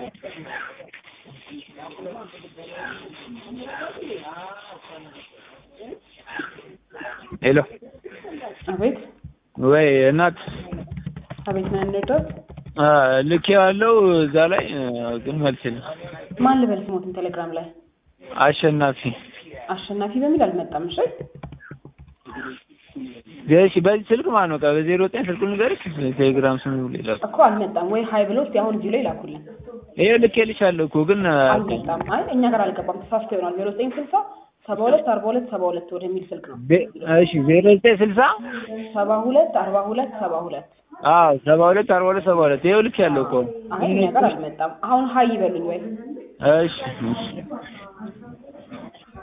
ሄሎ አቤት ወይ እናት አቤት ነው እንደው ልክ ያለው እዛ ላይ ግን መልስ የለም። ማን ልበል ስሞትን ቴሌግራም ላይ አሸናፊ በሚል አልመጣም። እሺ ገሽ በዚህ ስልክ ማለት ነው በ09 ስልኩን ንገሪኝ። ቴሌግራም ስሙ ሌላ እኮ አልመጣም ወይ ሃይ ብሎ እስቲ አሁን እዚህ ላይ ላኩልን። ይሄ ልኬልሻለሁ እኮ ግን አልመጣም። አይ እኛ ጋር አልገባም። ተሳስቶ ይሆናል 0960 72 42 72 ወደሚል ስልክ ነው። እሺ 0960 72 42 72 72 42 72 ይሄው ልክ ያለው እኮ አይ እኛ ጋር አልመጣም። አሁን ሃይ ይበሉኝ ወይ እሺ